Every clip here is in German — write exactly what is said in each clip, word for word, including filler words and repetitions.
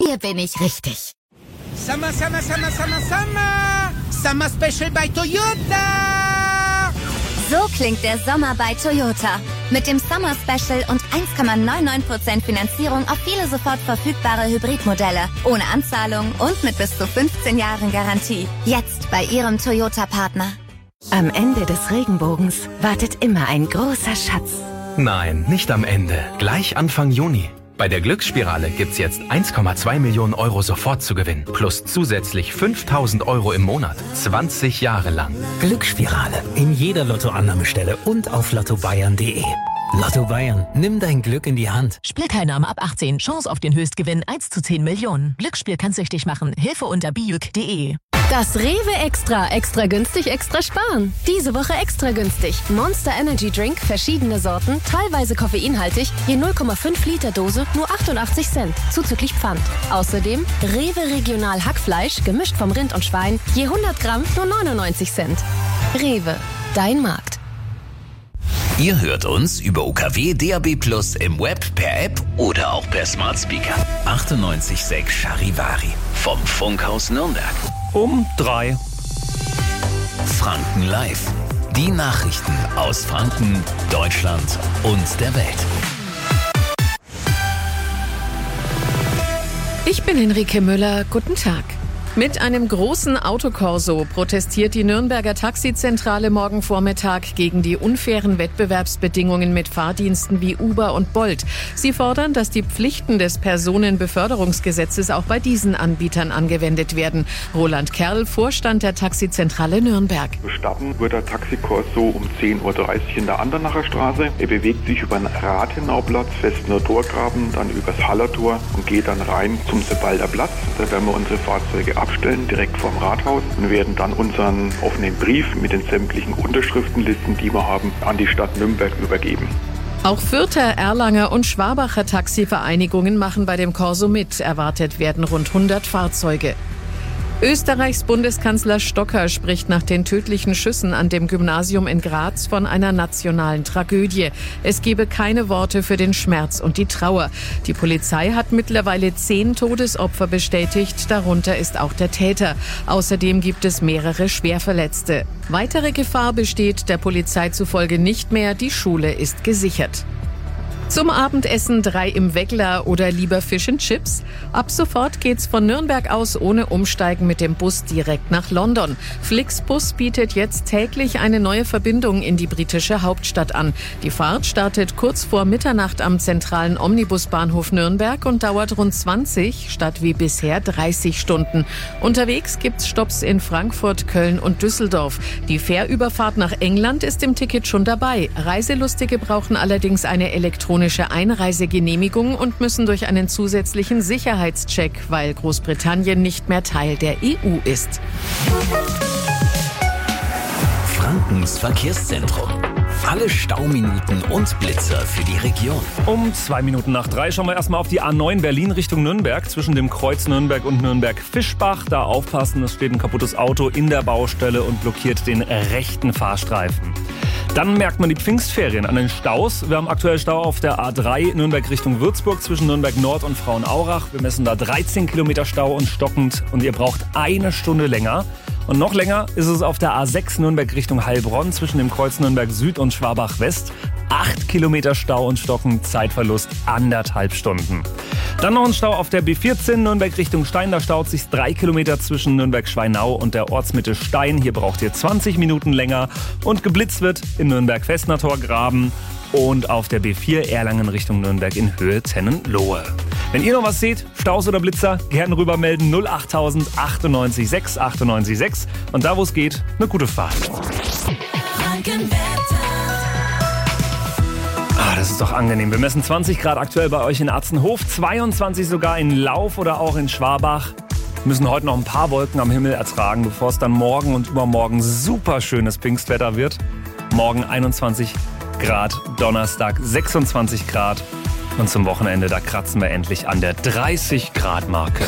hier bin ich richtig. Summer, Summer, Summer, Summer, Summer! Summer Special bei Toyota! So klingt der Sommer bei Toyota. Mit dem Summer Special und eins Komma neunundneunzig Prozent Finanzierung auf viele sofort verfügbare Hybridmodelle. Ohne Anzahlung und mit bis zu fünfzehn Jahren Garantie. Jetzt bei Ihrem Toyota-Partner. Am Ende des Regenbogens wartet immer ein großer Schatz. Nein, nicht am Ende. Gleich Anfang Juni. Bei der Glücksspirale gibt's jetzt eins Komma zwei Millionen Euro sofort zu gewinnen. Plus zusätzlich fünftausend Euro im Monat. zwanzig Jahre lang. Glücksspirale. In jeder Lottoannahmestelle und auf lotto bayern punkt de. Lotto Bayern. Nimm dein Glück in die Hand. Spielteilnahme ab achtzehn. Chance auf den Höchstgewinn eins zu zehn Millionen. Glücksspiel kann süchtig machen. Hilfe unter bijuk punkt de. Das Rewe Extra. Extra günstig, extra sparen. Diese Woche extra günstig. Monster Energy Drink, verschiedene Sorten, teilweise koffeinhaltig, je null Komma fünf Liter Dose, nur achtundachtzig Cent, zuzüglich Pfand. Außerdem Rewe Regional Hackfleisch, gemischt vom Rind und Schwein, je hundert Gramm, nur neunundneunzig Cent. Rewe, dein Markt. Ihr hört uns über U K W D A B Plus im Web, per App oder auch per Smart Speaker. achtundneunzig Komma sechs Charivari vom Funkhaus Nürnberg. Um drei. Franken Live. Die Nachrichten aus Franken, Deutschland und der Welt. Ich bin Henrike Müller. Guten Tag. Mit einem großen Autokorso protestiert die Nürnberger Taxizentrale morgen Vormittag gegen die unfairen Wettbewerbsbedingungen mit Fahrdiensten wie Uber und Bolt. Sie fordern, dass die Pflichten des Personenbeförderungsgesetzes auch bei diesen Anbietern angewendet werden. Roland Kerl, Vorstand der Taxizentrale Nürnberg. Starten wird der Taxikorso um zehn Uhr dreißig in der Andernacher Straße. Er bewegt sich über den Rathenauplatz, Festner Torgraben, dann übers Hallertor und geht dann rein zum Sebalder Platz. Da werden wir unsere Fahrzeuge abstellen, direkt vorm Rathaus, und werden dann unseren offenen Brief mit den sämtlichen Unterschriftenlisten, die wir haben, an die Stadt Nürnberg übergeben. Auch Fürther, Erlanger und Schwabacher Taxivereinigungen machen bei dem Korso mit. Erwartet werden rund hundert Fahrzeuge. Österreichs Bundeskanzler Stocker spricht nach den tödlichen Schüssen an dem Gymnasium in Graz von einer nationalen Tragödie. Es gebe keine Worte für den Schmerz und die Trauer. Die Polizei hat mittlerweile zehn Todesopfer bestätigt, darunter ist auch der Täter. Außerdem gibt es mehrere Schwerverletzte. Weitere Gefahr besteht der Polizei zufolge nicht mehr, die Schule ist gesichert. Zum Abendessen drei im Weggler oder lieber Fish and Chips? Ab sofort geht's von Nürnberg aus ohne Umsteigen mit dem Bus direkt nach London. Flixbus bietet jetzt täglich eine neue Verbindung in die britische Hauptstadt an. Die Fahrt startet kurz vor Mitternacht am zentralen Omnibusbahnhof Nürnberg und dauert rund zwanzig statt wie bisher dreißig Stunden. Unterwegs gibt's Stopps in Frankfurt, Köln und Düsseldorf. Die Fährüberfahrt nach England ist im Ticket schon dabei. Reiselustige brauchen allerdings eine elektronische Einreisegenehmigung und müssen durch einen zusätzlichen Sicherheitscheck, weil Großbritannien nicht mehr Teil der E U ist. Frankens Verkehrszentrum. Alle Stauminuten und Blitzer für die Region. Um zwei Minuten nach drei schauen wir erstmal auf die A neun Berlin Richtung Nürnberg. Zwischen dem Kreuz Nürnberg und Nürnberg-Fischbach. Da aufpassen, es steht ein kaputtes Auto in der Baustelle und blockiert den rechten Fahrstreifen. Dann merkt man die Pfingstferien an den Staus. Wir haben aktuell Stau auf der A drei Nürnberg Richtung Würzburg zwischen Nürnberg Nord und Frauenaurach. Wir messen da dreizehn Kilometer Stau und stockend und ihr braucht eine Stunde länger. Und noch länger ist es auf der A sechs Nürnberg Richtung Heilbronn zwischen dem Kreuz Nürnberg Süd und Schwabach West. Acht Kilometer Stau und stockend, Zeitverlust anderthalb Stunden. Dann noch ein Stau auf der B vierzehn Nürnberg Richtung Stein. Da staut sich drei Kilometer zwischen Nürnberg-Schweinau und der Ortsmitte Stein. Hier braucht ihr zwanzig Minuten länger. Und geblitzt wird in Nürnberg-Festnertor-Graben und auf der B vier Erlangen Richtung Nürnberg in Höhe Tennenlohe. Wenn ihr noch was seht, Staus oder Blitzer, gerne rübermelden null acht null null achtundneunzig sechs achtundneunzig sechs. Und da, wo es geht, eine gute Fahrt. Ah, das ist doch angenehm. Wir messen zwanzig Grad aktuell bei euch in Atzenhof, zweiundzwanzig sogar in Lauf oder auch in Schwabach. Wir müssen heute noch ein paar Wolken am Himmel ertragen, bevor es dann morgen und übermorgen super schönes Pfingstwetter wird. Morgen einundzwanzig Grad, Donnerstag sechsundzwanzig Grad. Und zum Wochenende, da kratzen wir endlich an der dreißig Grad Marke.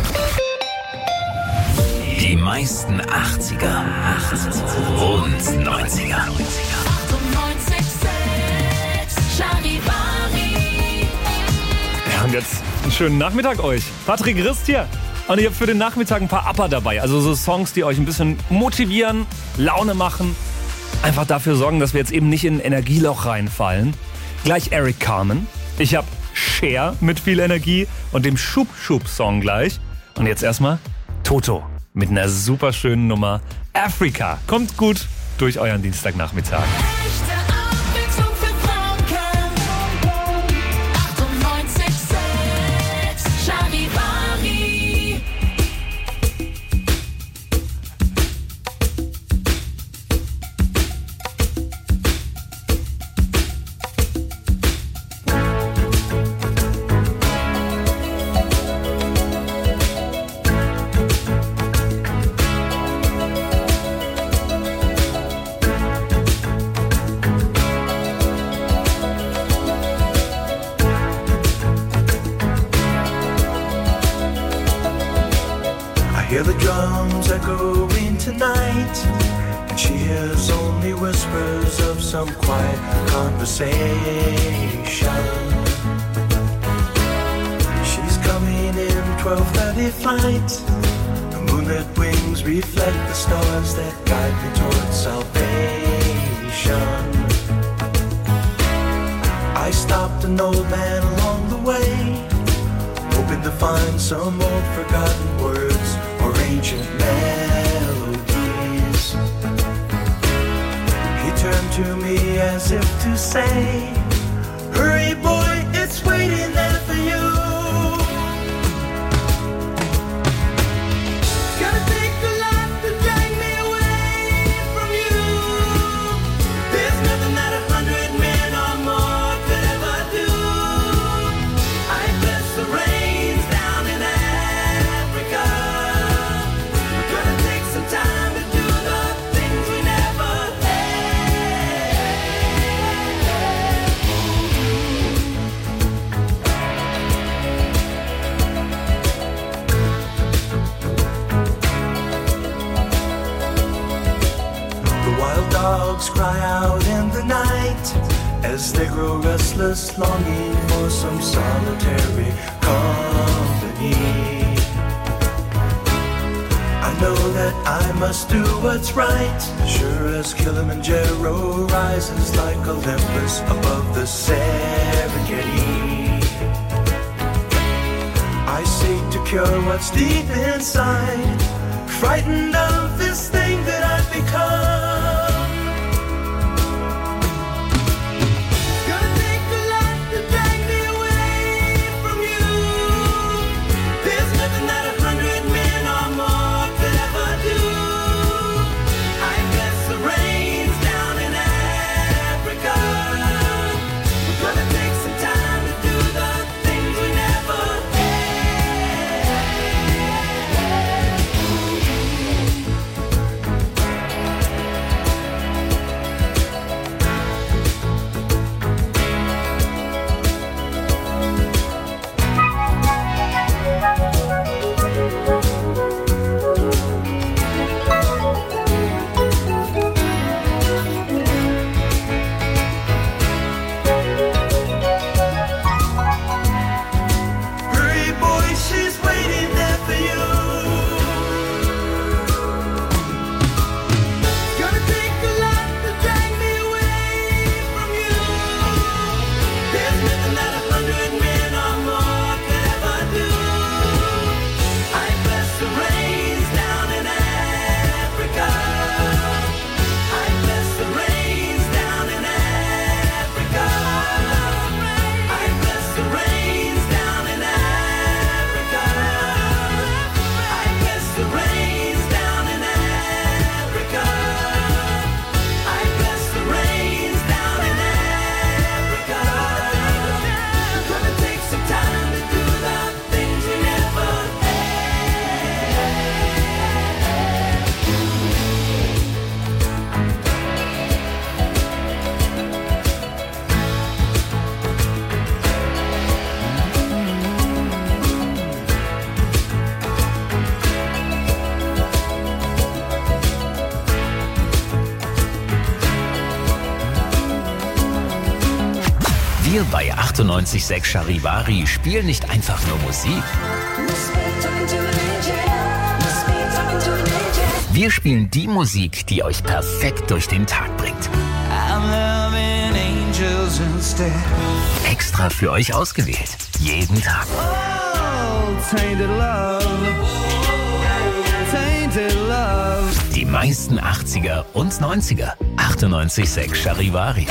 Die meisten achtziger und neunziger. Ja, Und jetzt einen schönen Nachmittag euch. Patrick Rist hier. Und ich habe für den Nachmittag ein paar Upper dabei. Also so Songs, die euch ein bisschen motivieren, Laune machen. Einfach dafür sorgen, dass wir jetzt eben nicht in ein Energieloch reinfallen. Gleich Eric Carmen. Ich habe Cher mit viel Energie und dem Schub-Schub-Song gleich. Und jetzt erstmal Toto mit einer super schönen Nummer. Afrika. Kommt gut durch euren Dienstagnachmittag. Hear the drums echoing tonight, and she hears only whispers of some quiet conversation. She's coming in twelve thirty flight. The moonlit wings reflect the stars that guide me towards salvation. I stopped an old man along the way, hoping to find some old forgotten words or ancient melodies. He turned to me as if to say, hurry boy, it's waiting there for you. Gonna take a lot to drag me away from you. There's nothing that a hundred men or more could ever do. I bless the rains down in Africa. We're gonna take some time to do the things we never The wild dogs cry out in the night as they grow restless, longing for some solitary company. I know that I must do what's right, sure as Kilimanjaro rises like Olympus above the Serengeti. I seek to cure what's deep inside, frightened of this thing that I've become. Gonna take a lot to drag me away from you. There's nothing that a hundred men or more could ever do. I bless the rains down in Africa. We're gonna take some time to do the things we never had. Wir bei achtundneunzig Komma sechs Charivari spielen nicht einfach nur Musik. Wir spielen die Musik, die euch perfekt durch den Tag bringt. Extra für euch ausgewählt. Jeden Tag. Die meisten achtziger und neunziger. achtundneunzig Komma sechs Charivari.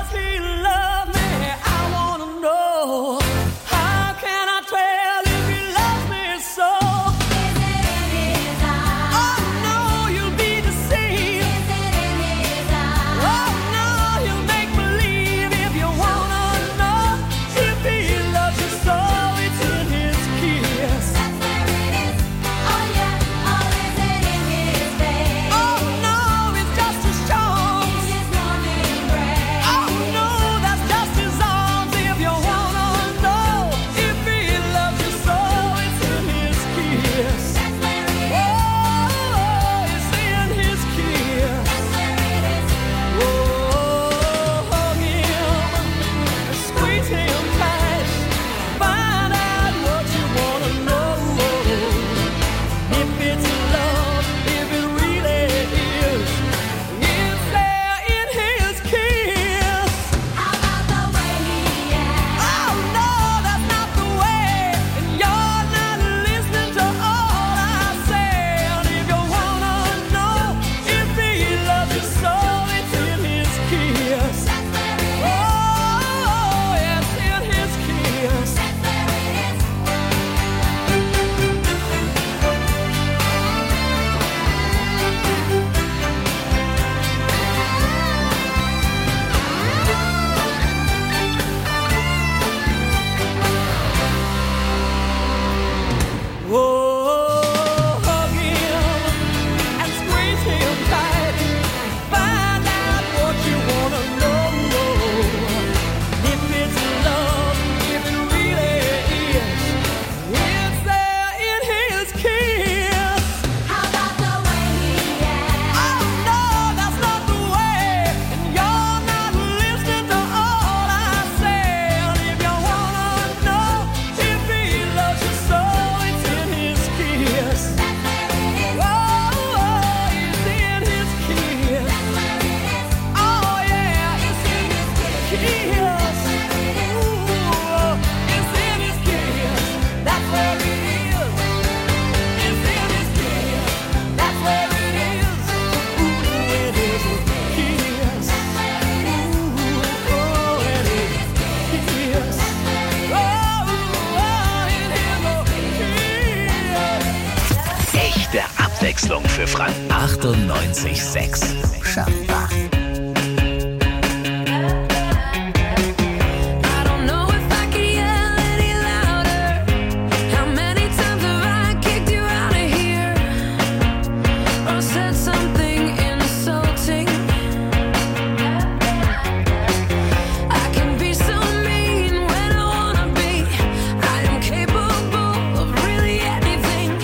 Abwechslung für Frank. achtundneunzig Komma sechs Charivari.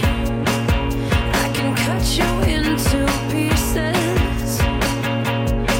Into pieces.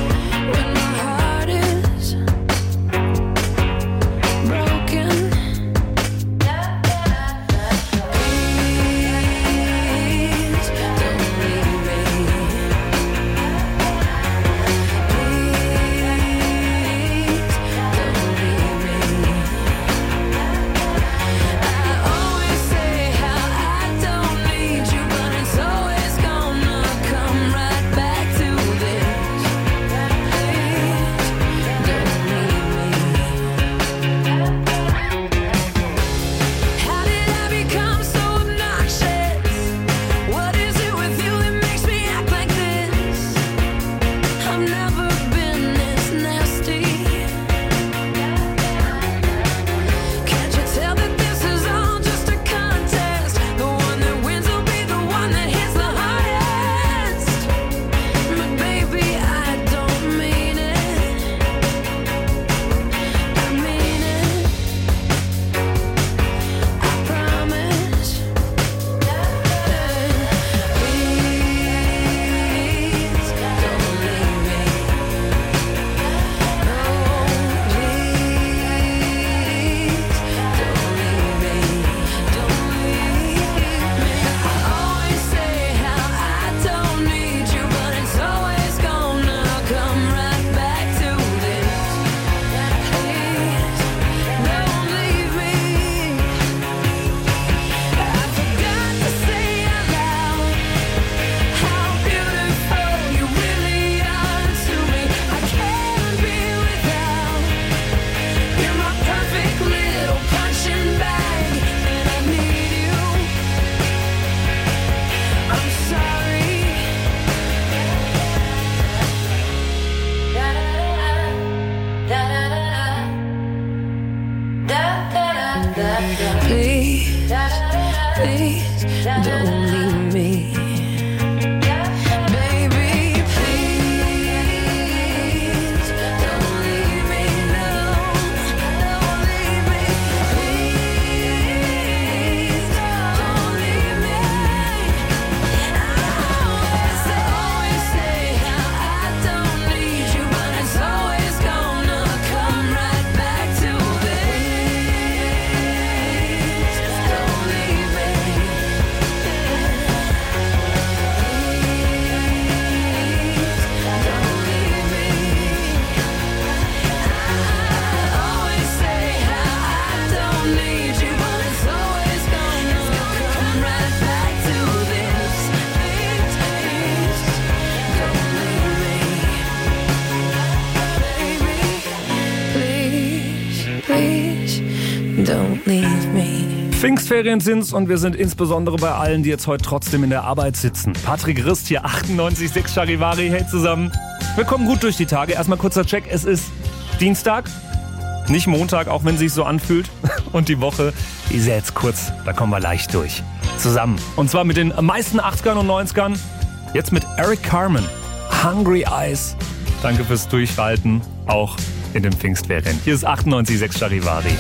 don't leave me. Baby, please, don't leave me, no, don't leave me, please, don't leave me. I always, always say how I don't need you, but it's always gonna come right back to this. Don't leave me. Don't leave me. Pfingstferien sind's und wir sind insbesondere bei allen, die jetzt heute trotzdem in der Arbeit sitzen. Patrick Rist hier, achtundneunzig Komma sechs Charivari, hey zusammen. Wir kommen gut durch die Tage. Erstmal kurzer Check, es ist Dienstag, nicht Montag, auch wenn es sich so anfühlt. Und die Woche, die ist ja jetzt kurz, da kommen wir leicht durch. Zusammen. Und zwar mit den meisten achtzigern und neunzigern. Jetzt mit Eric Carmen, Hungry Eyes. Danke fürs Durchhalten, auch in den Pfingstferien. Hier ist achtundneunzig Komma sechs Charivari.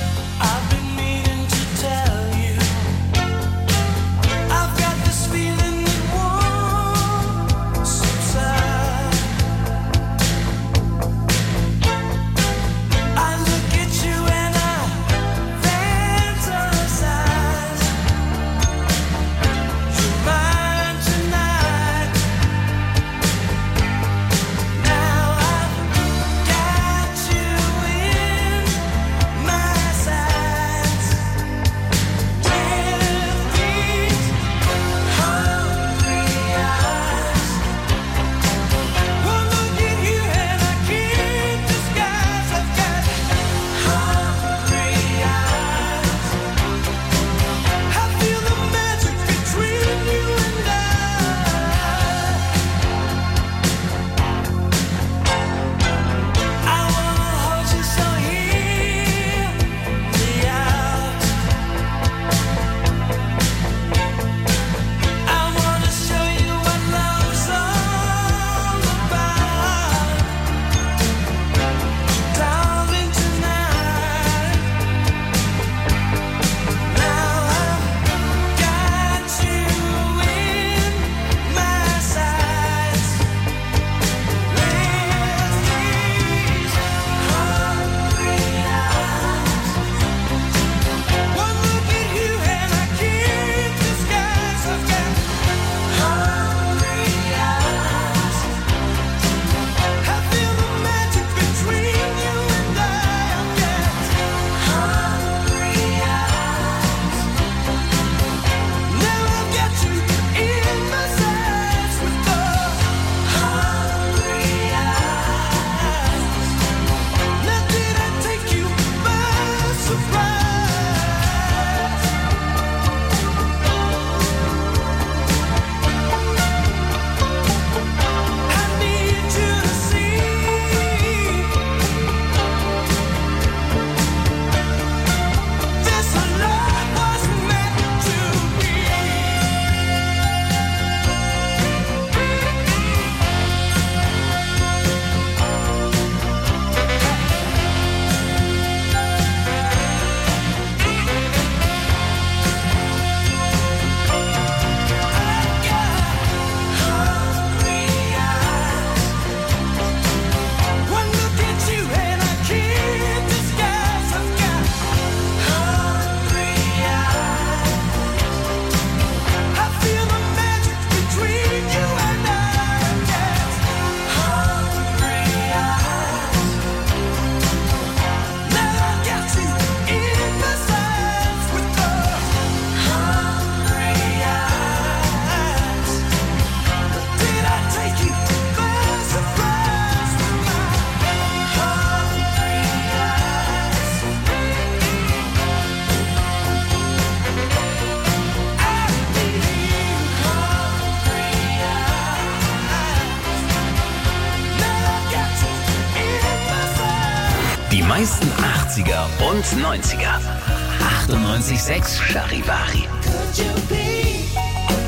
Die meisten achtziger und neunziger. achtundneunzig Komma sechs Charivari. Could you be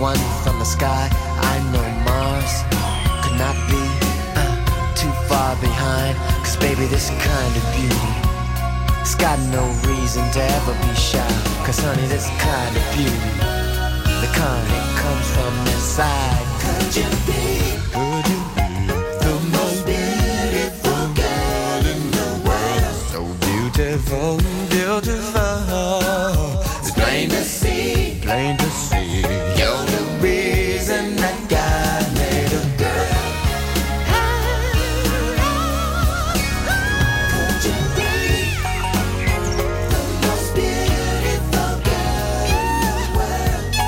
one from the sky. I know Mars could not be uh, too far behind. Cause baby, this kind of beauty, it's got no reason to ever be shy. Cause honey, this kind of beauty, the kind that comes from inside. Could you be, could you be the most beautiful girl in the world? So beautiful, beautiful. It's plain to see, plain to see. You're the reason that God made a girl. Could you be the most beautiful girl in the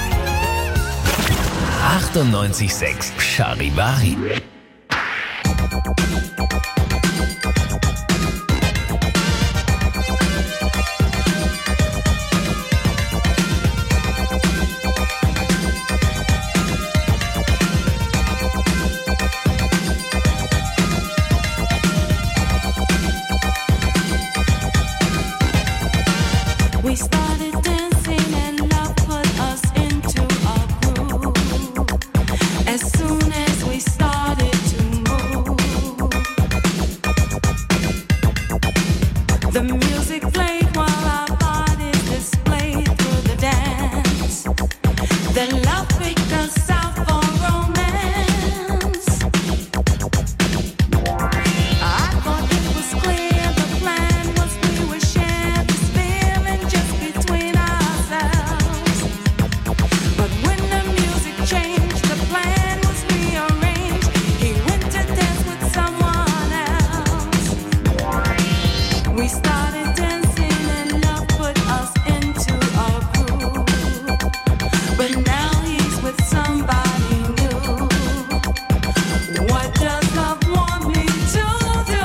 world? achtundneunzig Komma sechs Charivari. We started dancing and love put us into a groove. As soon as we started to move, the music played while our bodies displayed through the dance. Then love picked us out for romance. I thought it was clear the plan was we would share this feeling just between ourselves. But when the music changed, the plan was rearranged. He went to dance with someone else. We started dancing and love put us into a groove. But now he's with somebody new. What does love want me to do?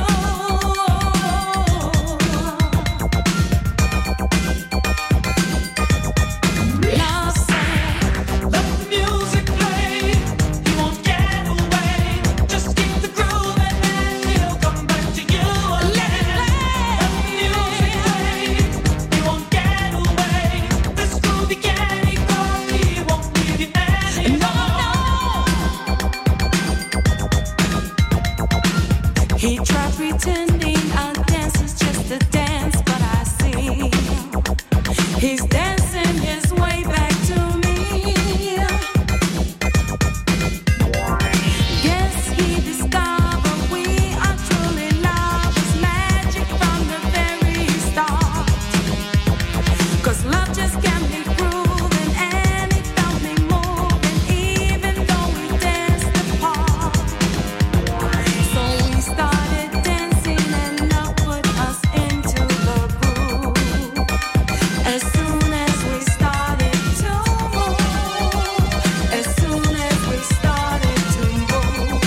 Love said, let the music play. He won't get away. Just keep the groove and then he'll come back to you again. Let the music play. He won't get away. This groovy candy coffee won't leave you anymore. He tried pretending our dance is just a dance, but I see he's dancing his way back to me. Guess he discovered we are truly lovers, magic from the very start. Cause love just can't be proven, and it felt me moving, even though we danced apart. So we started dancing and love put us into the groove. As soon as we started to move, as soon as we started to move,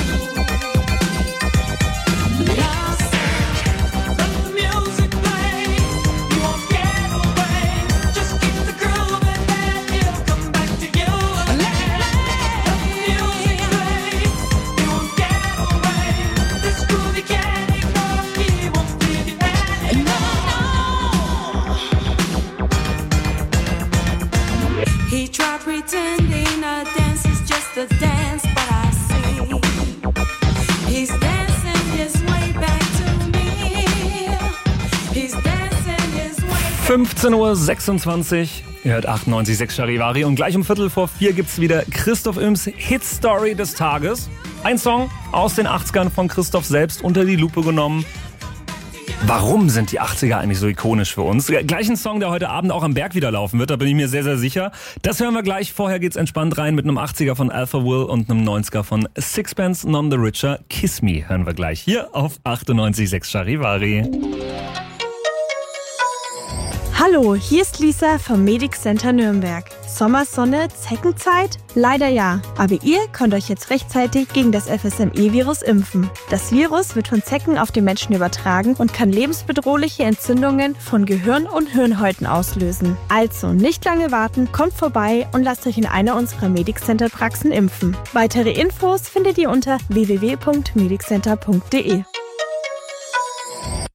love said, let the music play. You won't get away. Just keep the groove and then he'll come back to you again. Let the music play. You won't get away. This groovy candy coffee won't leave you anymore. He tried pretending a dance is just a dance, but I see he's dancing his way back to me. He's dancing his way back. fünfzehn Uhr sechsundzwanzig. Ihr hört achtundneunzig Komma sechs Charivari und gleich um Viertel vor vier gibt's wieder Christoph Ilms Hit-Story des Tages. Ein Song aus den achtzigern von Christoph selbst unter die Lupe genommen. Warum sind die achtziger eigentlich so ikonisch für uns? Gleich ein Song, der heute Abend auch am Berg wieder laufen wird, da bin ich mir sehr, sehr sicher. Das hören wir gleich. Vorher geht's entspannt rein mit einem achtziger von Alpha Will und einem neunziger von Sixpence None the Richer. Kiss Me hören wir gleich hier auf achtundneunzig Komma sechs Charivari. Hallo, hier ist Lisa vom Medic Center Nürnberg. Sommersonne, Zeckenzeit? Leider ja. Aber ihr könnt euch jetzt rechtzeitig gegen das F S M E-Virus impfen. Das Virus wird von Zecken auf den Menschen übertragen und kann lebensbedrohliche Entzündungen von Gehirn und Hirnhäuten auslösen. Also nicht lange warten, kommt vorbei und lasst euch in einer unserer Medic Center Praxen impfen. Weitere Infos findet ihr unter w w w punkt medic center punkt d e. Die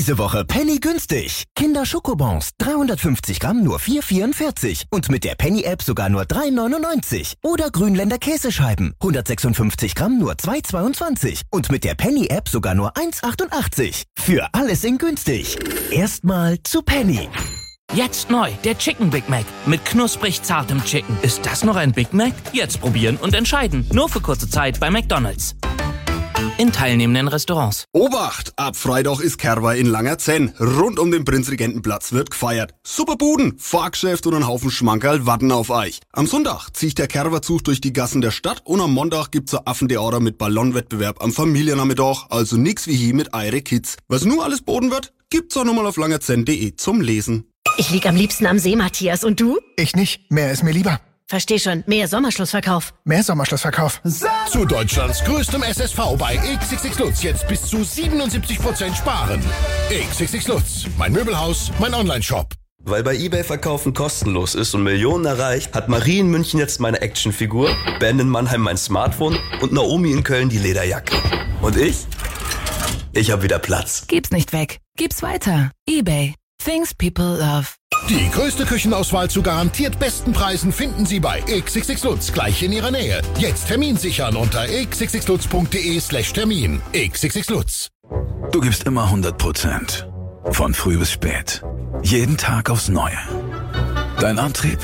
Diese Woche Penny günstig. Kinder Schokobons, dreihundertfünfzig Gramm nur vier Euro vierundvierzig. Und mit der Penny-App sogar nur drei Euro neunundneunzig. Oder Grünländer Käsescheiben, hundertsechsundfünfzig Gramm nur zwei Euro zweiundzwanzig. Und mit der Penny-App sogar nur eins Euro achtundachtzig. Für alles in günstig. Erstmal zu Penny. Jetzt neu, der Chicken Big Mac. Mit knusprig zartem Chicken. Ist das noch ein Big Mac? Jetzt probieren und entscheiden. Nur für kurze Zeit bei McDonald's. In teilnehmenden Restaurants. Obacht! Ab Freitag ist Kerwa in Langerzenn. Rund um den Prinzregentenplatz wird gefeiert. Super Buden, Fahrgeschäft und ein Haufen Schmankerl warten auf euch. Am Sonntag zieht der Kerwa-Zug durch die Gassen der Stadt und am Montag gibt's ein Affentheater mit Ballonwettbewerb am Familiennachmittag. Also nix wie hier mit eure Kids. Was nur alles boten wird, gibt's auch nochmal auf langerzenn punkt de zum Lesen. Ich lieg am liebsten am See, Matthias. Und du? Ich nicht. Mehr ist mir lieber. Versteh schon. Mehr Sommerschlussverkauf. Mehr Sommerschlussverkauf. Zu Deutschlands größtem S S V bei X X X Lutz jetzt bis zu siebenundsiebzig Prozent sparen. X X X Lutz, mein Möbelhaus, mein Onlineshop. Weil bei eBay Verkaufen kostenlos ist und Millionen erreicht, hat Marie in München jetzt meine Actionfigur, Ben in Mannheim mein Smartphone und Naomi in Köln die Lederjacke. Und ich? Ich hab wieder Platz. Gib's nicht weg. Gib's weiter. eBay. Things people love. Die größte Küchenauswahl zu garantiert besten Preisen finden Sie bei X X X Lutz gleich in Ihrer Nähe. Jetzt Termin sichern unter x x x lutz punkt de slash Termin. X X X Lutz. Du gibst immer hundert Prozent. Von früh bis spät. Jeden Tag aufs Neue. Dein Antrieb?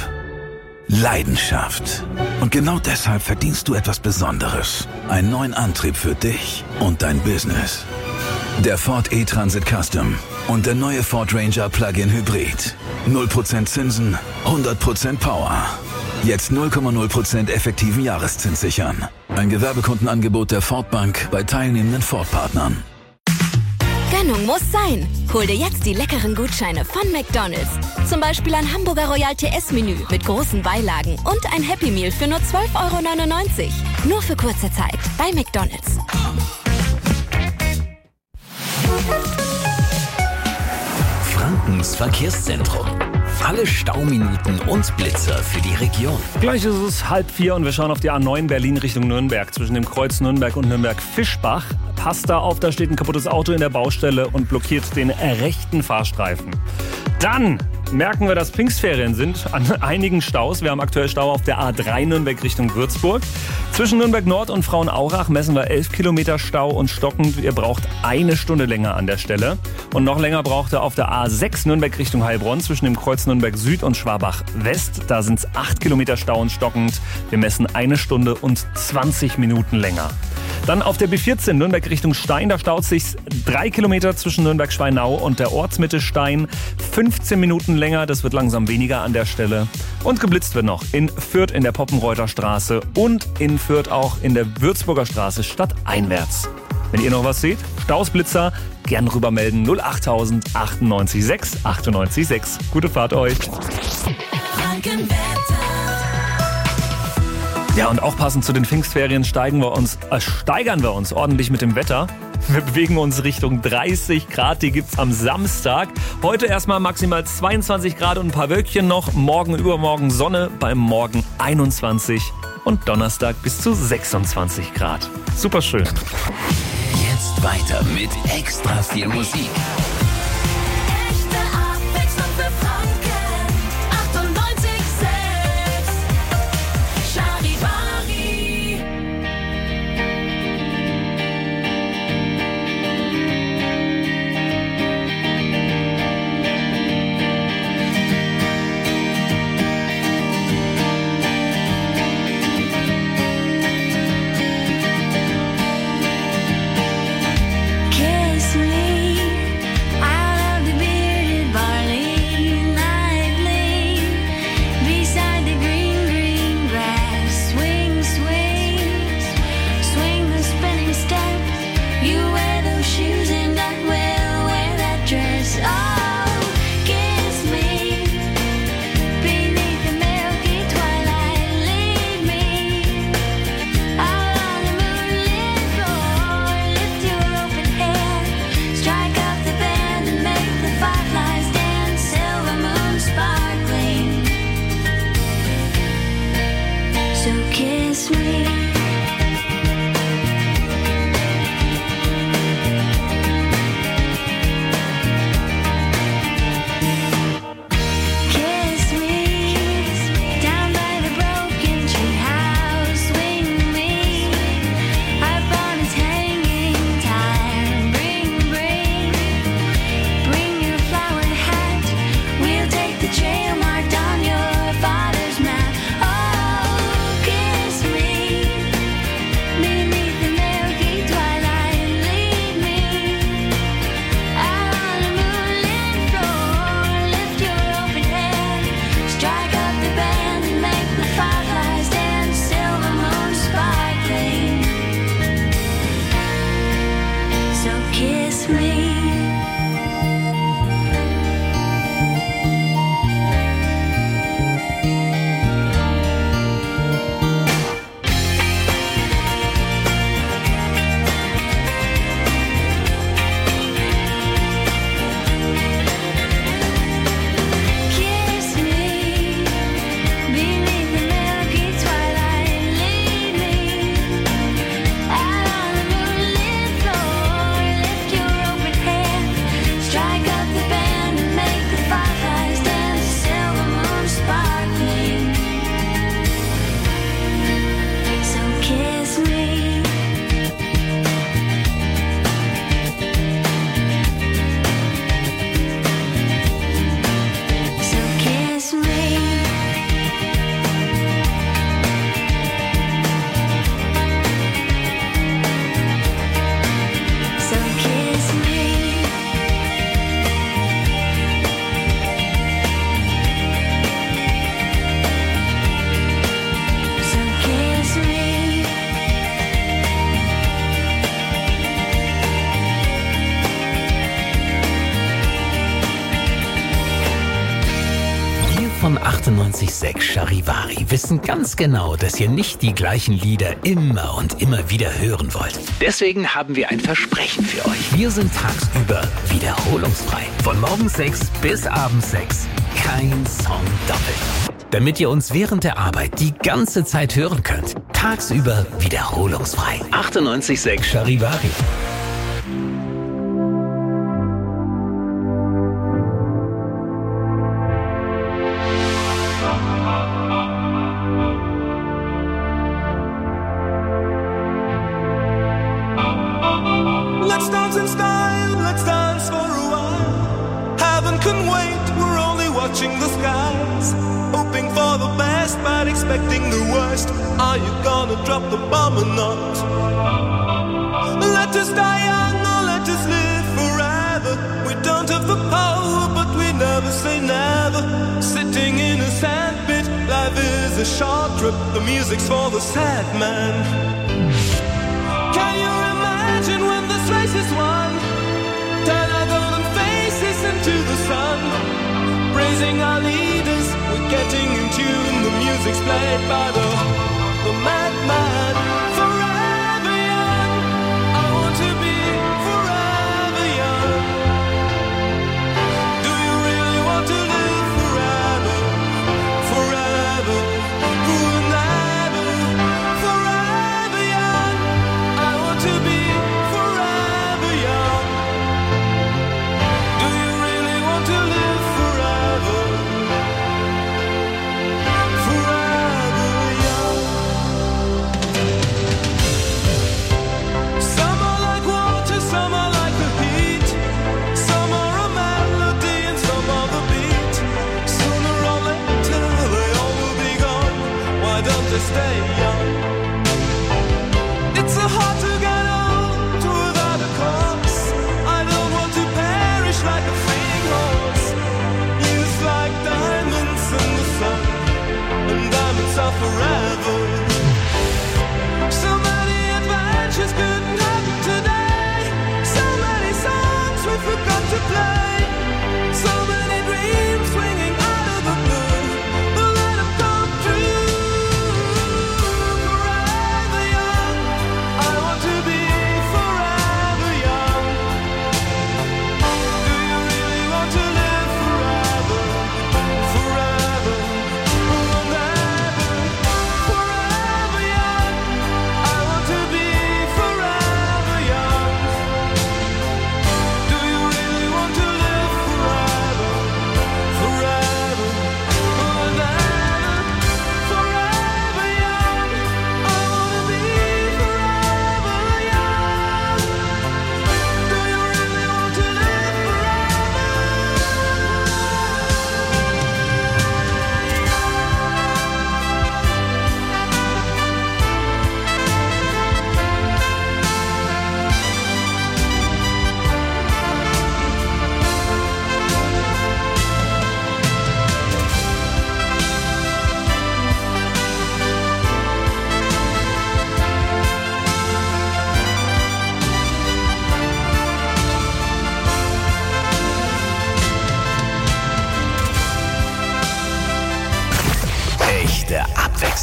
Leidenschaft. Und genau deshalb verdienst du etwas Besonderes. Einen neuen Antrieb für dich und dein Business. Der Ford E-Transit Custom und der neue Ford Ranger Plug-in Hybrid. null Prozent Zinsen, hundert Prozent Power. Jetzt null Komma null Prozent effektiven Jahreszins sichern. Ein Gewerbekundenangebot der Ford Bank bei teilnehmenden Ford-Partnern. Gönnung muss sein. Hol dir jetzt die leckeren Gutscheine von McDonald's. Zum Beispiel ein Hamburger Royal T S-Menü mit großen Beilagen und ein Happy Meal für nur zwölf Euro neunundneunzig. Nur für kurze Zeit bei McDonald's. Frankens Verkehrszentrum. Alle Stauminuten und Blitzer für die Region. Gleich ist es halb vier und wir schauen auf die A neun Berlin Richtung Nürnberg. Zwischen dem Kreuz Nürnberg und Nürnberg-Fischbach. Passt da auf, da steht ein kaputtes Auto in der Baustelle und blockiert den rechten Fahrstreifen. Dann merken wir, dass Pfingstferien sind an einigen Staus. Wir haben aktuell Stau auf der A drei Nürnberg Richtung Würzburg. Zwischen Nürnberg Nord und Frauenaurach messen wir elf Kilometer Stau und stockend. Ihr braucht eine Stunde länger an der Stelle. Und noch länger braucht ihr auf der A sechs Nürnberg Richtung Heilbronn zwischen dem Kreuz Nürnberg Süd und Schwabach West. Da sind es acht Kilometer Stau und stockend. Wir messen eine Stunde und zwanzig Minuten länger. Dann auf der B vierzehn Nürnberg Richtung Stein, da staut sich drei Kilometer zwischen Nürnberg-Schweinau und der Ortsmitte Stein. fünfzehn Minuten länger, das wird langsam weniger an der Stelle. Und geblitzt wird noch in Fürth in der Poppenreuther Straße und in Fürth auch in der Würzburger Straße stadteinwärts. Wenn ihr noch was seht, Stausblitzer, gern rübermelden null achttausend achtundneunzig sechs achtundneunzig sechs. Gute Fahrt euch. Ja, und auch passend zu den Pfingstferien steigen wir uns, äh, steigern wir uns ordentlich mit dem Wetter. Wir bewegen uns Richtung dreißig Grad, die gibt's am Samstag. Heute erstmal maximal zweiundzwanzig Grad und ein paar Wölkchen noch. Morgen, übermorgen Sonne, beim Morgen einundzwanzig und Donnerstag bis zu sechsundzwanzig Grad. Super schön. Jetzt weiter mit extra viel Musik. Kiss me, me. achtundneunzig Komma sechs Charivari wissen ganz genau, dass ihr nicht die gleichen Lieder immer und immer wieder hören wollt. Deswegen haben wir ein Versprechen für euch. Wir sind tagsüber wiederholungsfrei. Von morgens sechs bis abends sechs. Kein Song doppelt. Damit ihr uns während der Arbeit die ganze Zeit hören könnt. Tagsüber wiederholungsfrei. achtundneunzig Komma sechs Charivari. Let's dance in style, let's dance for a while. Heaven can wait, we're only watching the skies. Hoping for the best, but expecting the worst. Are you gonna drop the bomb or not? Let us die young or let us live forever. We don't have the power, but we never say never. Sitting in a sandpit, life is a short trip. The music's for the sad man. Can you imagine when this race is won? Turn our golden faces into the sun. Praising our leaders, we're getting in tune. The music's played by the, the madman. Forever young, I want to be forever young. Do you really want to live forever? Forever, forever, forever young. I want to be forever young. Do you really want to live forever? Forever young.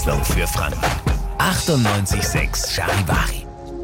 Hoffnung für Franken. achtundneunzig Komma sechs Charivari.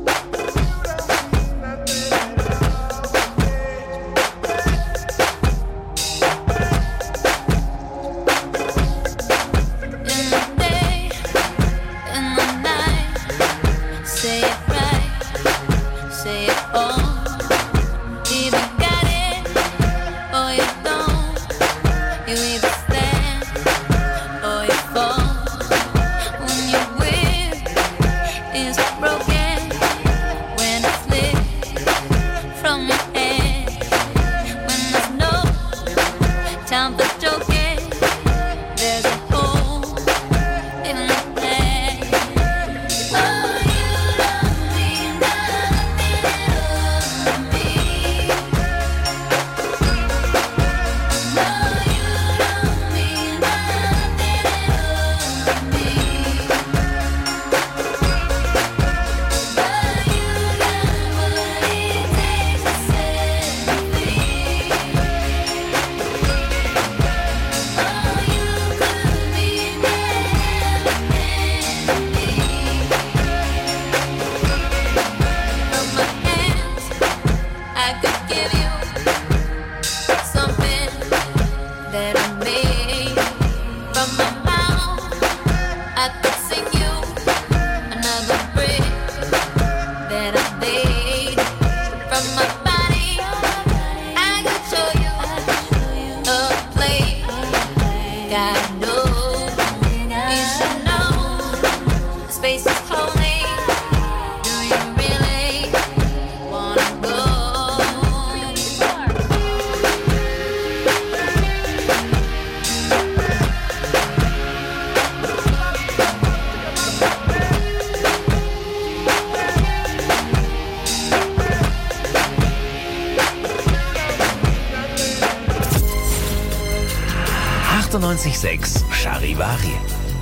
achtundneunzig Komma sechs Charivari.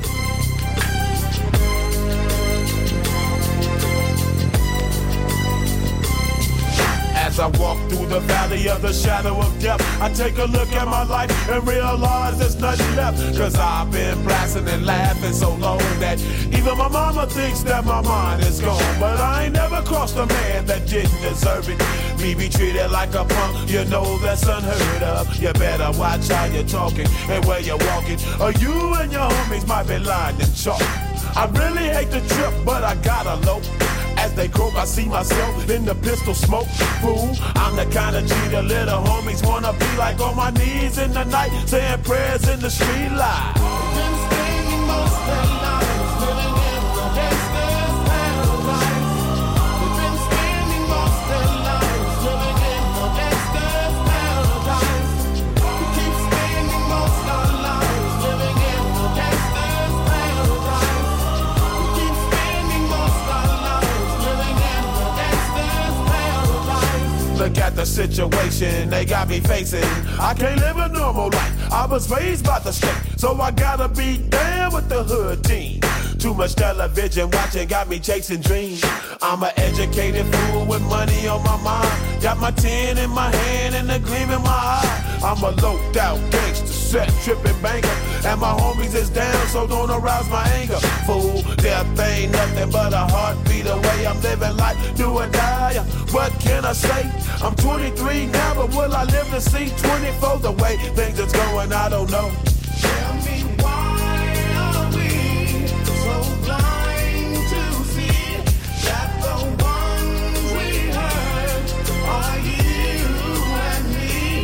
As I walk through the valley of the shadow of death, I take a look at my life and realize there's nothing left. Cause I've been blasting and laughing so long that even my mama thinks that my mind is gone. But I ain't never crossed a man that didn't deserve it. Me be treated like a punk, you know that's unheard of. You better watch how you're talking and where you're walking, or you and your homies might be lying in chalk. I really hate the trip, but I gotta low. As they croak, I see myself in the pistol smoke. Fool, I'm the kind of G the little homies wanna be like, on my knees in the night, saying prayers in the street light. Been spending most of their lives living in the gangster's paradise. We've been spending most of their lives living in the gangster's paradise. We keep spending most of our lives living in the gangster's paradise. We keep spending most of our lives living in the gangster's paradise. Look at the situation they got me facing. I can't live a normal life. I was raised by the state, so I gotta be down with the hood team. Too much television watching got me chasing dreams. I'm an educated fool with money on my mind. Got my tin in my hand and a gleam in my eye. I'm a loped out gangster, set tripping banker, and my homies is down, so don't arouse my anger. Fool, death ain't nothing but a heartbeat away. I'm living life, do or die. What can I say? I'm twenty-three now, but will I live to see twenty-four? The way things is going, I don't know. Tell me why are we so blind to see that the ones we hurt are you and me?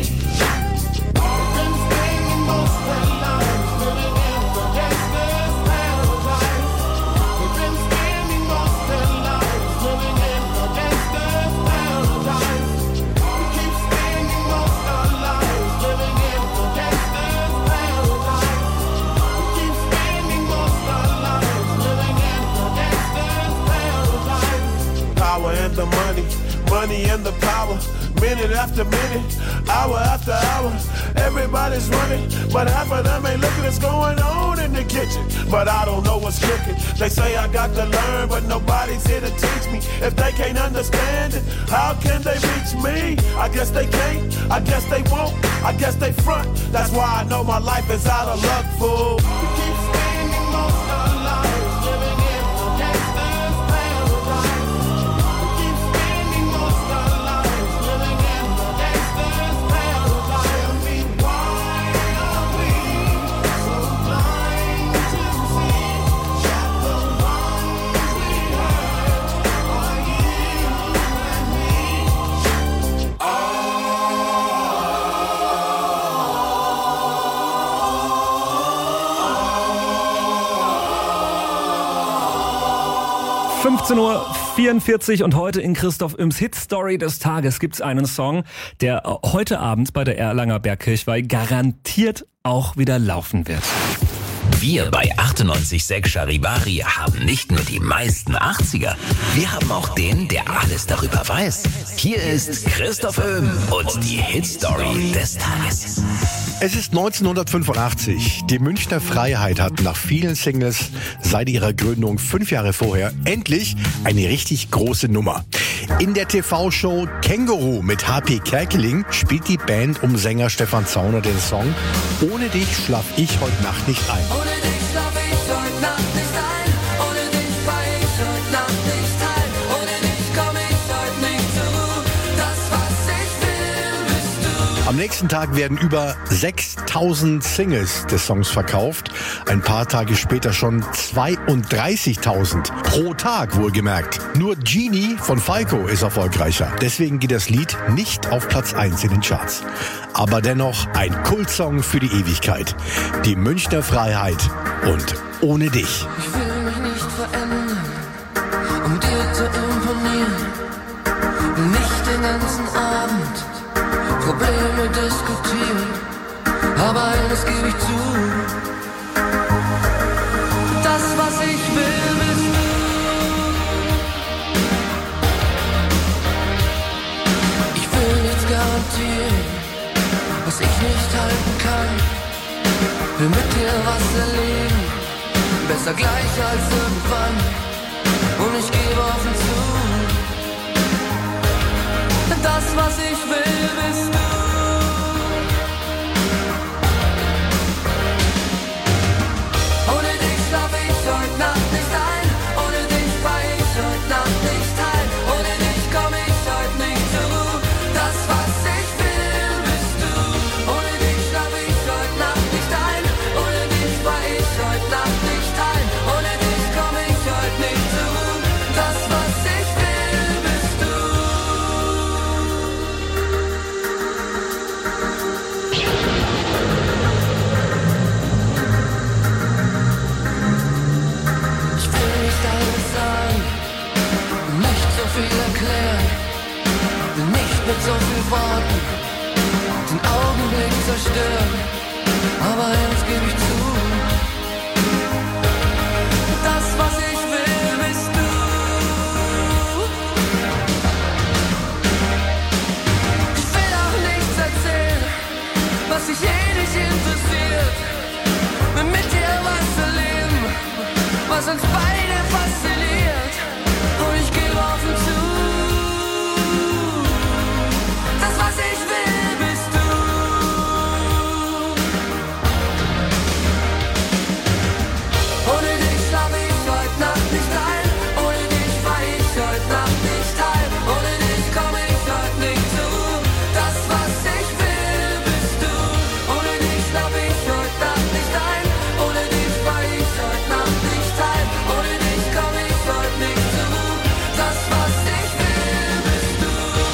We've been spending most of our lives living in the gangster's paradise. We've been spending most of our lives living in the gangster's paradise. We keep spending most of our lives living in the gangster's paradise. We keep spending most of our lives living in the gangster's paradise. Power and the money, money and the power. Minute after minute, hour after hour, everybody's running, but half of them ain't looking what's going on in the kitchen. But I don't know what's cooking. They say I got to learn, but nobody's here to teach me. If they can't understand it, how can they reach me? I guess they can't, I guess they won't, I guess they front. That's why I know my life is out of luck, fool. We keep spending most of our lives fünfzehn Uhr vierundvierzig und heute in Christoph Öms Hit-Story des Tages gibt's einen Song, der heute Abend bei der Erlanger Bergkirchweih garantiert auch wieder laufen wird. Wir bei achtundneunzig Komma sechs Charivari haben nicht nur die meisten achtziger, wir haben auch den, der alles darüber weiß. Hier ist Christoph Öhm und die Hit-Story des Tages. Es ist neunzehnhundertfünfundachtzig. Die Münchner Freiheit hat nach vielen Singles seit ihrer Gründung fünf Jahre vorher endlich eine richtig große Nummer. In der T V-Show Känguru mit H P Kerkeling spielt die Band um Sänger Stefan Zauner den Song Ohne dich schlaf ich heute Nacht nicht ein. Ohne dich schlaf ich heute Nacht nicht ein. Ohne dich fahr ich heute Nacht nicht heim. Ohne dich komm ich heute nicht zur Ruhe. Das, was ich will, bist du. Am nächsten Tag werden über sechstausend Singles des Songs verkauft. Ein paar Tage später schon zweiunddreißigtausend. Pro Tag wohlgemerkt. Nur Genie von Falco ist erfolgreicher. Deswegen geht das Lied nicht auf Platz eins in den Charts. Aber dennoch ein Kultsong für die Ewigkeit. Die Münchner Freiheit und Ohne dich. Ich will mich nicht verändern, um dir zu imponieren. Nicht den ganzen Abend Probleme diskutieren. Aber eines gebe ich zu. Das, was ich will, bist du. Ich will nichts garantieren, was ich nicht halten kann. Will mit dir was erleben, besser gleich als irgendwann. Und ich gebe offen zu, das, was ich will, bist du. Ohne dich schlaf ich heute Nacht nicht ein. Ohne dich fahr ich heute Nacht nicht heim. Ohne dich komm ich heute nicht zur Ruhe. Das, was ich will, bist du. Ohne dich schlaf ich heute Nacht nicht ein. Ohne dich fahr ich heute Nacht nicht heim. Ohne dich komm ich heute nicht zur Ruhe. Das, was ich will, bist du. Ich will nicht alles sagen, nicht so viel erklären, will nicht mit so viel Worten den Augenblick zerstören. Aber eins gebe ich zu, das, was ich will, bist du. Ich will auch nichts erzählen, was dich eh nicht interessiert. Will mit dir was erleben, was uns beide fasziniert. Und ich gebe offen zu, das, was ich will, bist du. Ohne dich schlaf ich heute Nacht nicht ein. Ohne dich fahr ich heute Nacht nicht heim. Ohne dich komm ich heute nicht zur Ruhe. Das, was ich will, bist du. Ohne dich schlaf ich heute Nacht nicht ein. Ohne dich fahr ich heute Nacht nicht heim. Ohne dich komm ich heute nicht zur Ruhe. Das, was ich will, bist du.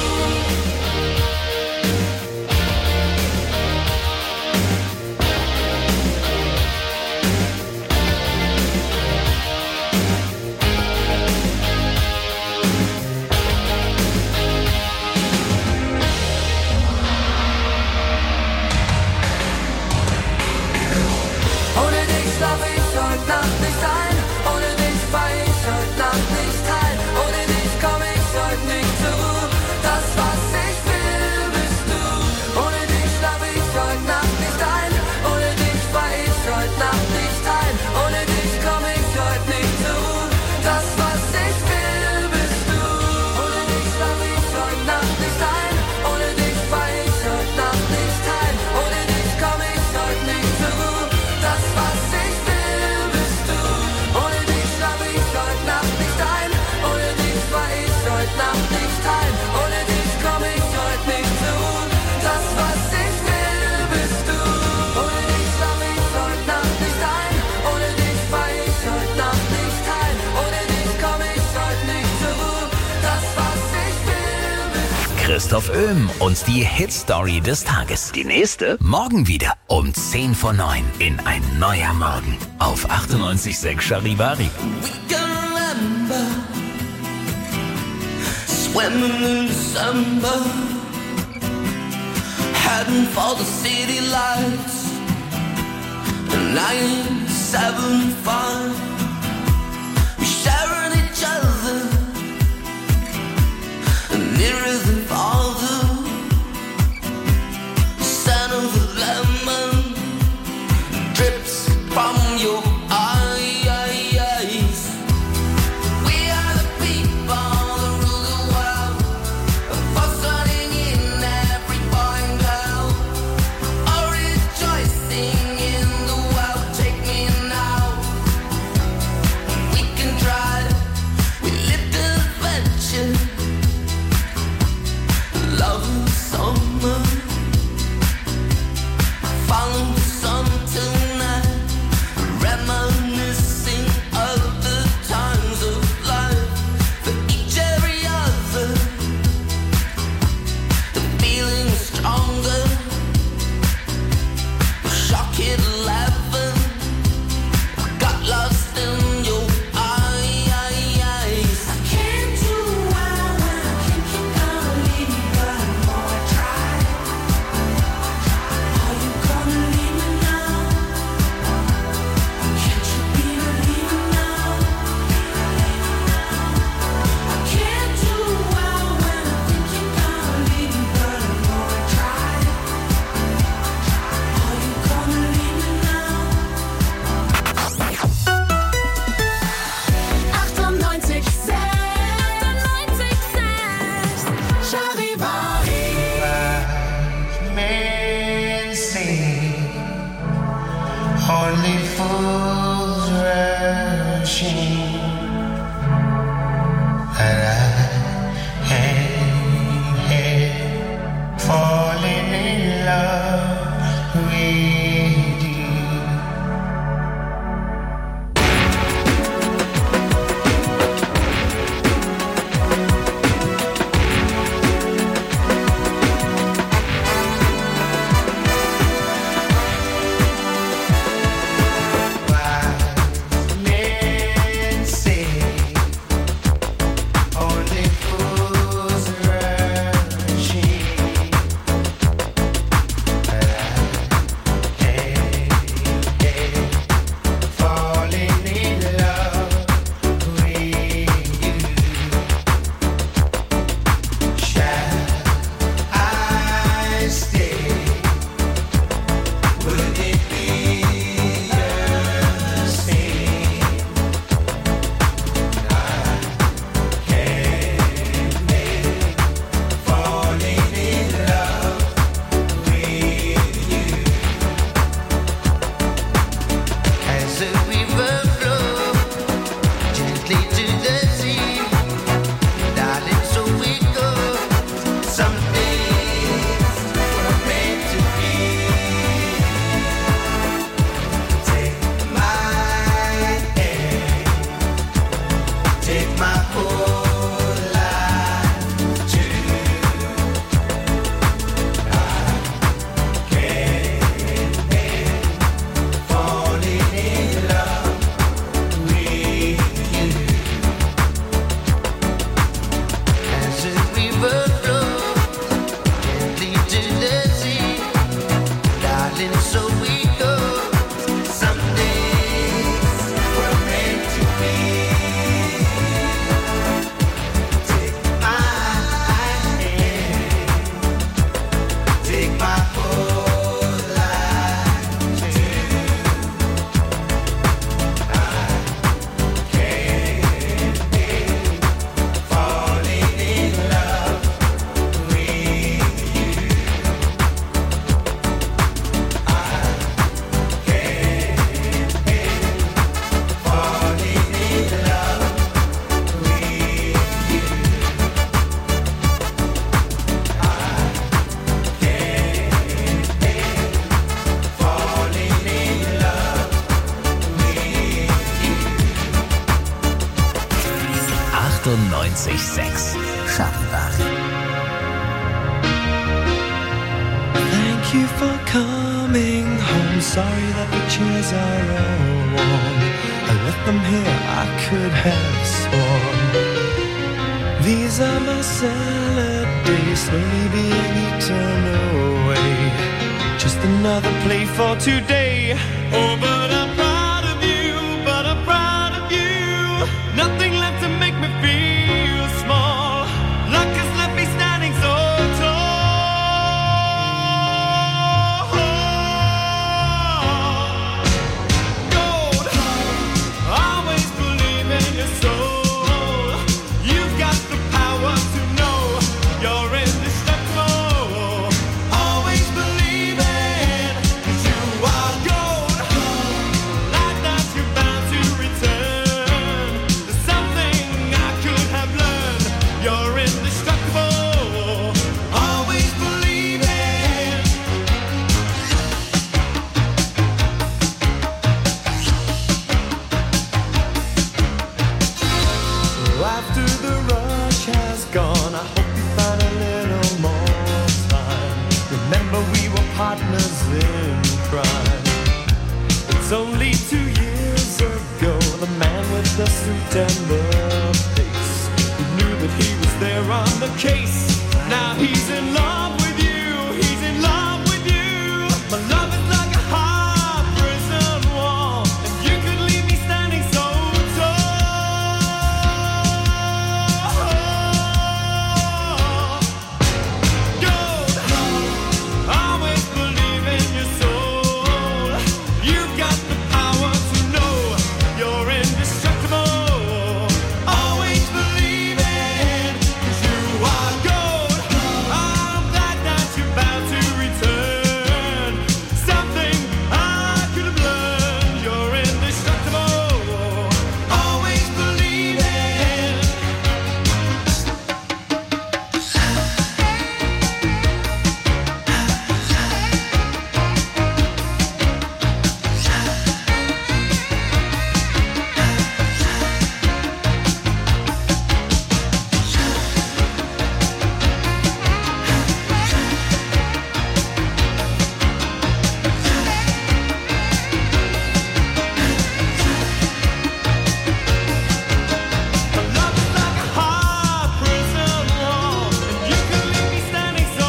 Ohne dich schlaf ich heute Nacht nicht ein. Ohne dich fahr ich heute Nacht nicht heim. Ohne dich komm ich heute nicht zur Ruhe. Das, was ich will, bist du. Ohne dich schlaf ich heute Nacht nicht ein. Ohne dich fahr ich heute Nacht nicht heim. Ohne dich komm ich heute nicht zur Ruhe. Das, was ich will, bist du. Ohne dich schlaf ich heute Nacht nicht ein. Ohne dich fahr ich heute Nacht nicht heim. Ohne dich komm ich heute nicht zur Ruhe. Das, was ich will, bist du. Ohne dich schlaf ich heute Nacht nicht ein. Ohne dich fahr ich heute Nacht nicht heim. Ohne dich komm ich heute nicht zur Ruhe. Das, was ich will, bist du. Ohne dich schlaf ich heute Nacht nicht ein. Ohne dich fahr ich heute Nacht nicht heim. Ohne dich komm ich heute nicht zur Ruhe. Das, was ich will, bist du. Christoph Öhm und die Hit-Story des Tages. Die nächste morgen wieder um zehn vor neun in Ein neuer Morgen auf achtundneunzig Komma sechs Charivari. We can remember Women in December, heading for the city lights. nine seven five, we sharing each other, nearer than farther. Scent of the lemon drips from your eyes. We are the people that rule the world, fussing in every boy and girl, all rejoicing in the world. Take me now, we can try, we live the adventure, love and summer, follow the sun tonight, reminiscing of the times of life, for each every other, the feeling is stronger, shock at eleven, got lost in your eyes. I can't do well when I can't keep on leaving, but I'm gonna try. Are you gonna leave me now? Can't you be believing now? I can't do well when I think you're gonna leave me, but I'm gonna try. Are you gonna leave me now? achtundneunzig sechs Charivari. Men say only fools rushing, and I ain't here falling in love with you. Men say only fools rushing, but I ain't here falling in love with you. Shall I stay? Would it be the same? I can't make falling in love with you. As a river flows gently to the sea, darling, so we go. Some days we're meant to be. Take my hand, take my whole life too. I can't make falling in love with you. As a river flows gently to the sea, darling, so we go. Some days we're meant to be. Take my hand, take my whole life too. I can't make falling in love with you. achtundneunzig sechs Charivari. Thank you for coming home. Sorry that the chairs are all warm. I left them here, I could have sworn These are my salad days, slowly being eaten away. Just another play for today. Oh, but I'm proud of you, but I'm proud of you. Nothing left to make me feel small. Luck has left me standing so tall. Gold, always believe in your soul. You've got the power to know you're indestructible. Always believe it, 'cause you are gold. Like that you're bound to return. There's something I could have learned. You're indestructible. Always believe it. After the rush has gone, I hope you find a little more time. Remember we were partners in crime. It's only two years ago, the man with the suit and the face, who knew that he was there on the case. Now he's in love with you, he's in love with you. My love is like a hard prison wall, and you could leave me standing so Gold, always believe in your soul. You've got the power to know you're indestructible. Always believe it, 'cause you are gold. I'm glad that you're about to return. Something I could have learned. You're indestructible. Always believe it. Hard prison wall, and you could leave me standing so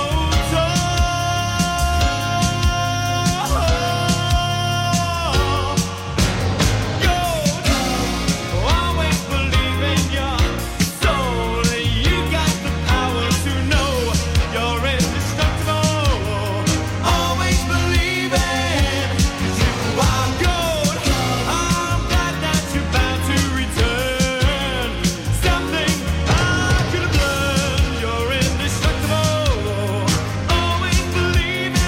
tall. Gold, always believe in your soul. You got the power to know you're indestructible. Always believe it, 'cause you are gold. I'm glad that you're bound to return. Something I could have learned. You're indestructible. Always believe it.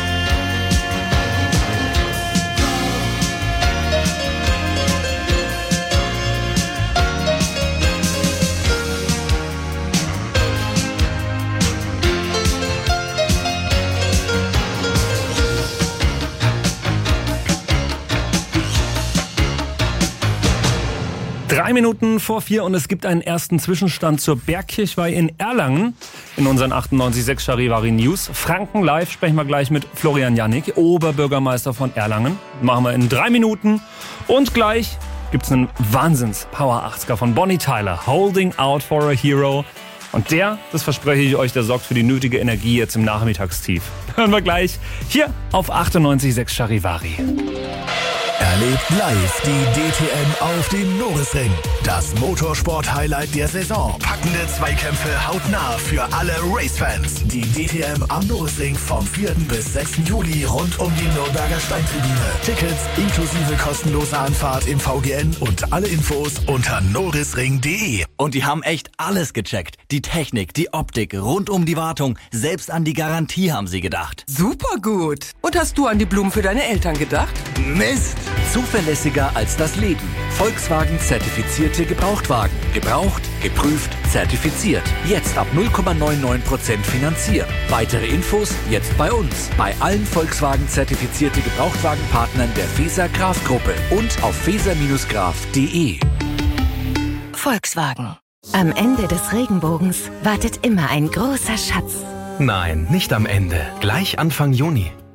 Drei Minuten vor vier und es gibt einen ersten Zwischenstand zur Bergkirchweih in Erlangen in unseren achtundneunzig Komma sechs Charivari News. Franken live sprechen wir gleich mit Florian Jannik, Oberbürgermeister von Erlangen. Machen wir in drei Minuten und gleich gibt's einen Wahnsinns-Power-achtziger von Bonnie Tyler, Holding Out for a Hero. Und der, das verspreche ich euch, der sorgt für die nötige Energie jetzt im Nachmittagstief. Hören wir gleich hier auf achtundneunzig Komma sechs Charivari. Erlebt live die D T M auf dem Norisring. Das Motorsport-Highlight der Saison. Packende Zweikämpfe hautnah für alle Racefans. Die D T M am Norisring vom vierten bis sechsten Juli rund um die Nürnberger Steintribüne. Tickets inklusive kostenloser Anfahrt im V G N und alle Infos unter norisring punkt de. Und die haben echt alles gecheckt. Die Technik, die Optik, rund um die Wartung, selbst an die Garantie haben sie gedacht. Super gut. Und hast du an die Blumen für deine Eltern gedacht? Mist! Zuverlässiger als das Leben. Volkswagen zertifizierte Gebrauchtwagen. Gebraucht, geprüft, zertifiziert. Jetzt ab null Komma neunundneunzig Prozent finanzieren. Weitere Infos jetzt bei uns. Bei allen Volkswagen zertifizierte Gebrauchtwagenpartnern der Feser Graf Gruppe und auf feser Graf punkt de. Volkswagen. Am Ende des Regenbogens wartet immer ein großer Schatz. Nein, nicht am Ende. Gleich Anfang Juni.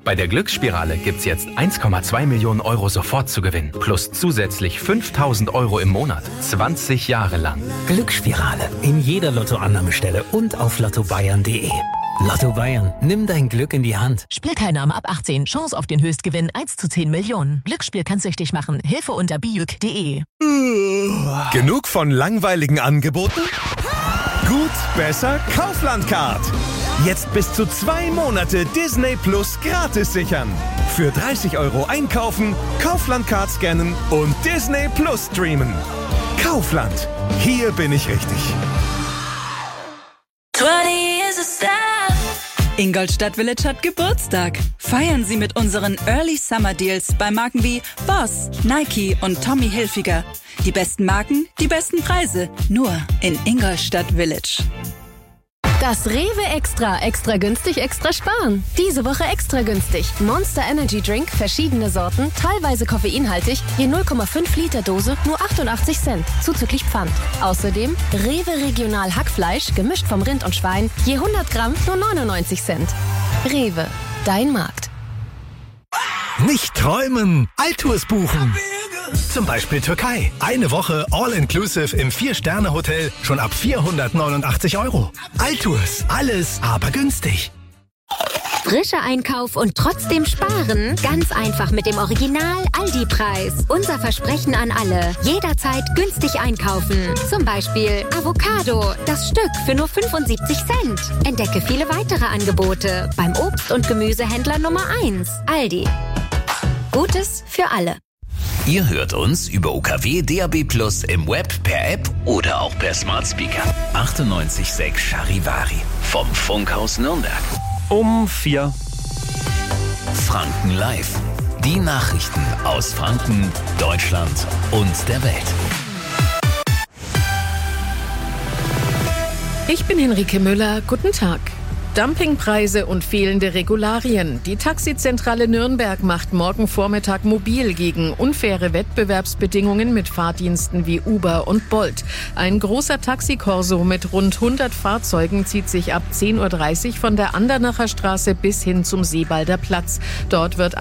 Bei der Glücksspirale gibt's jetzt eins Komma zwei Millionen Euro sofort zu gewinnen. Plus zusätzlich fünftausend Euro im Monat. zwanzig Jahre lang. Glücksspirale. In jeder Lottoannahmestelle und auf lotto bayern punkt de. Lotto Bayern. Nimm dein Glück in die Hand. Spielteilnahme ab achtzehn. Chance auf den Höchstgewinn eins zu zehn Millionen. Glücksspiel kann süchtig machen. Hilfe unter bijuk punkt de. Genug von langweiligen Angeboten? Gut, besser, Kaufland-Card. Jetzt bis zu zwei Monate Disney Plus gratis sichern. Für dreißig Euro einkaufen, Kaufland-Card scannen und Disney Plus streamen. Kaufland. Hier bin ich richtig. Ingolstadt Village hat Geburtstag. Feiern Sie mit unseren Early Summer Deals bei Marken wie Boss, Nike und Tommy Hilfiger. Die besten Marken, die besten Preise. Nur in Ingolstadt Village. Das Rewe Extra. Extra günstig, extra sparen. Diese Woche extra günstig. Monster Energy Drink, verschiedene Sorten, teilweise koffeinhaltig, je null Komma fünf Liter Dose, nur achtundachtzig Cent, zuzüglich Pfand. Außerdem Rewe Regional Hackfleisch, gemischt vom Rind und Schwein, je hundert Gramm, nur neunundneunzig Cent. Rewe, dein Markt. Nicht träumen, Altours buchen. Zum Beispiel Türkei. Eine Woche All-Inclusive im Vier-Sterne-Hotel schon ab vierhundertneunundachtzig Euro. Altours, alles aber günstig. Frischer Einkauf und trotzdem sparen? Ganz einfach mit dem Original Aldi-Preis. Unser Versprechen an alle. Jederzeit günstig einkaufen. Zum Beispiel Avocado, das Stück für nur fünfundsiebzig Cent. Entdecke viele weitere Angebote beim Obst- und Gemüsehändler Nummer eins. Aldi. Gutes für alle. Ihr hört uns über U K W D A B Plus im Web, per App oder auch per Smart Speaker. achtundneunzig Komma sechs Charivari vom Funkhaus Nürnberg. Um vier. Franken Live. Die Nachrichten aus Franken, Deutschland und der Welt. Ich bin Henrike Müller. Guten Tag. Dumpingpreise und fehlende Regularien. Die Taxizentrale Nürnberg macht morgen Vormittag mobil gegen unfaire Wettbewerbsbedingungen mit Fahrdiensten wie Uber und Bolt. Ein großer Taxikorso mit rund hundert Fahrzeugen zieht sich ab zehn Uhr dreißig von der Andernacher Straße bis hin zum Seebalder Platz. Dort wird